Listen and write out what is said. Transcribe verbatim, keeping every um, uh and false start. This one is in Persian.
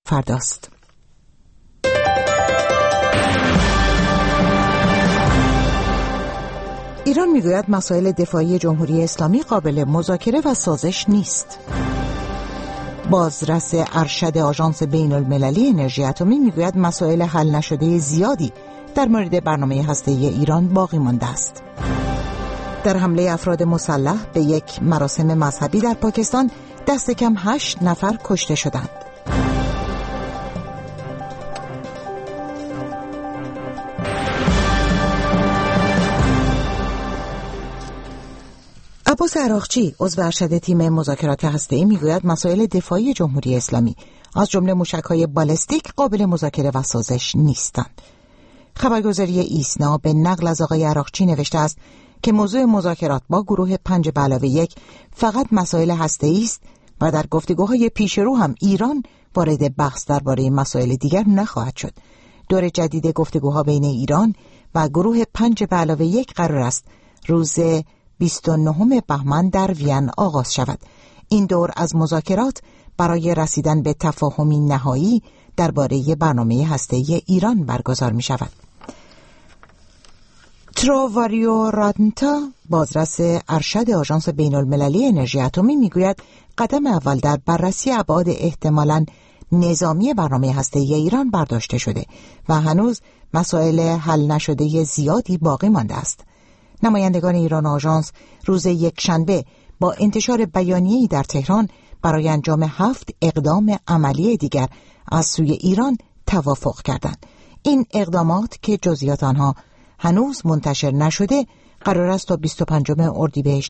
فرداست. ایران میگوید مسائل دفاعی جمهوری اسلامی قابل مذاکره و سازش نیست. بازرس ارشد آژانس بین المللی انرژی اتمی میگوید مسائل حل نشده زیادی در مورد برنامه هسته‌ای ایران باقی مانده است. در حمله افراد مسلح به یک مراسم مذهبی در پاکستان دست کم هشت نفر کشته شدند. عباس عراقچی عضو ارشد تیم مذاکرات هسته‌ای میگوید مسائل دفاعی جمهوری اسلامی از جمله موشک‌های بالستیک قابل مذاکره و سازش نیستند. خبرگزاری ایسنا به نقل از آقای عراقچی نوشته است که موضوع مذاکرات با گروه پنج به علاوه یک فقط مسائل هسته‌ای است و در گفتگوهای پیش رو هم ایران وارد بحث درباره مسائل دیگر نخواهد شد. دور جدید گفتگوها بین ایران و گروه پنج به علاوه یک قرار است روز بیست و نهم بهمن در وین آغاز شود. این دور از مذاکرات برای رسیدن به تفاهمی نهایی درباره برنامه هسته‌ای ایران برگزار می شود. تروواریو رادنتا بازرس ارشد آژانس بین المللی انرژی اتمی میگوید قدم اول در بررسی ابعاد احتمالاً نظامی برنامه هسته‌ای ایران برداشته شده و هنوز مسائل حل نشده زیادی باقی مانده است. نمایندگان ایران و آژانس روز یکشنبه با انتشار بیانیه‌ای در تهران برای انجام هفت اقدام عملی دیگر از سوی ایران توافق کردند. این اقدامات که جزئیات آنها هنوز منتشر نشده قرار است تا بیست و پنجم اردیبهشت